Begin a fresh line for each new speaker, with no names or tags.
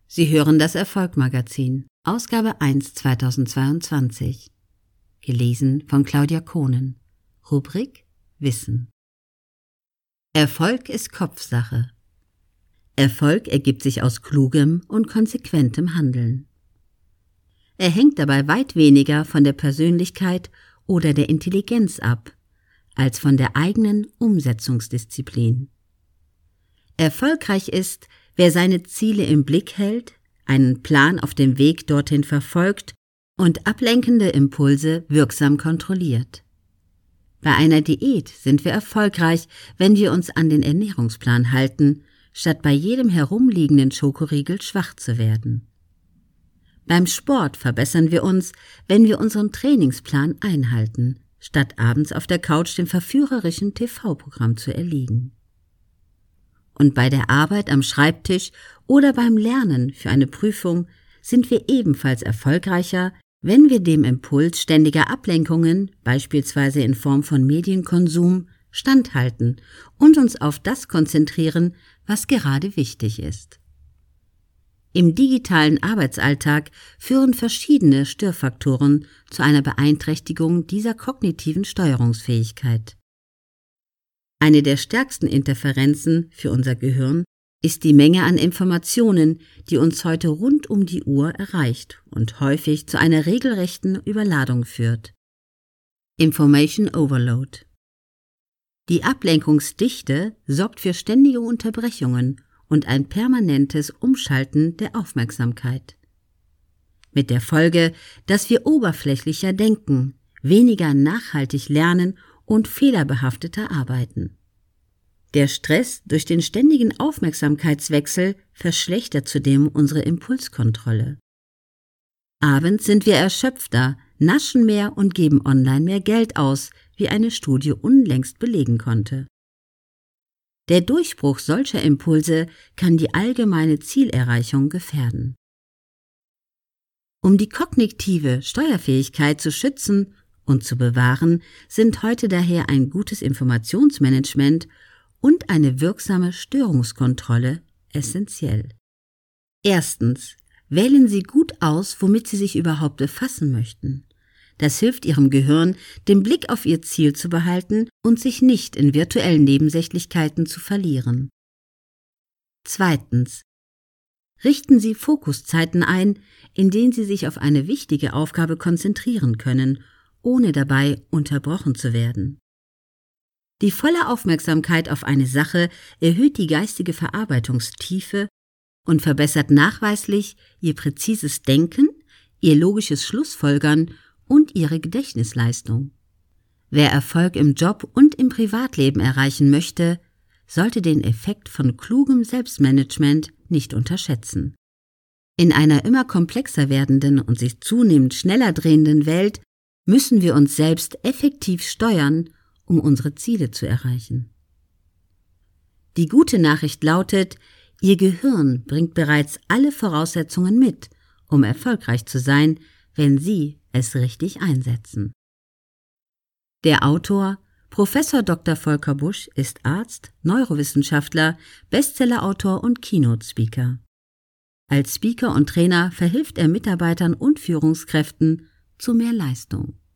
Sie hören das Erfolg-Magazin, Ausgabe 1 2022. Gelesen von Claudia Kohnen. Rubrik Wissen. Erfolg ist Kopfsache. Erfolg ergibt sich aus klugem und konsequentem Handeln. Er hängt dabei weit weniger von der Persönlichkeit oder der Intelligenz ab, als von der eigenen Umsetzungsdisziplin. Erfolgreich ist, wer seine Ziele im Blick hält, einen Plan auf dem Weg dorthin verfolgt und ablenkende Impulse wirksam kontrolliert. Bei einer Diät sind wir erfolgreich, wenn wir uns an den Ernährungsplan halten, statt bei jedem herumliegenden Schokoriegel schwach zu werden. Beim Sport verbessern wir uns, wenn wir unseren Trainingsplan einhalten, statt abends auf der Couch dem verführerischen TV-Programm zu erliegen. Und bei der Arbeit am Schreibtisch oder beim Lernen für eine Prüfung sind wir ebenfalls erfolgreicher, wenn wir dem Impuls ständiger Ablenkungen, beispielsweise in Form von Medienkonsum, standhalten und uns auf das konzentrieren, was gerade wichtig ist. Im digitalen Arbeitsalltag führen verschiedene Störfaktoren zu einer Beeinträchtigung dieser kognitiven Steuerungsfähigkeit. Eine der stärksten Interferenzen für unser Gehirn ist die Menge an Informationen, die uns heute rund um die Uhr erreicht und häufig zu einer regelrechten Überladung führt. Information Overload. Die Ablenkungsdichte sorgt für ständige Unterbrechungen und ein permanentes Umschalten der Aufmerksamkeit. Mit der Folge, dass wir oberflächlicher denken, weniger nachhaltig lernen und fehlerbehafteter arbeiten. Der Stress durch den ständigen Aufmerksamkeitswechsel verschlechtert zudem unsere Impulskontrolle. Abends sind wir erschöpfter, naschen mehr und geben online mehr Geld aus, wie eine Studie unlängst belegen konnte. Der Durchbruch solcher Impulse kann die allgemeine Zielerreichung gefährden. Um die kognitive Steuerfähigkeit zu schützen und zu bewahren, sind heute daher ein gutes Informationsmanagement und eine wirksame Störungskontrolle essentiell. Erstens, wählen Sie gut aus, womit Sie sich überhaupt befassen möchten. Das hilft Ihrem Gehirn, den Blick auf Ihr Ziel zu behalten und sich nicht in virtuellen Nebensächlichkeiten zu verlieren. Zweitens, richten Sie Fokuszeiten ein, in denen Sie sich auf eine wichtige Aufgabe konzentrieren können, ohne dabei unterbrochen zu werden. Die volle Aufmerksamkeit auf eine Sache erhöht die geistige Verarbeitungstiefe und verbessert nachweislich Ihr präzises Denken, Ihr logisches Schlussfolgern und Ihre Gedächtnisleistung. Wer Erfolg im Job und im Privatleben erreichen möchte, sollte den Effekt von klugem Selbstmanagement nicht unterschätzen. In einer immer komplexer werdenden und sich zunehmend schneller drehenden Welt müssen wir uns selbst effektiv steuern, um unsere Ziele zu erreichen. Die gute Nachricht lautet, Ihr Gehirn bringt bereits alle Voraussetzungen mit, um erfolgreich zu sein, wenn Sie es richtig einsetzen. Der Autor, Professor Dr. Volker Busch, ist Arzt, Neurowissenschaftler, Bestsellerautor und Keynote-Speaker. Als Speaker und Trainer verhilft er Mitarbeitern und Führungskräften zu mehr Leistung.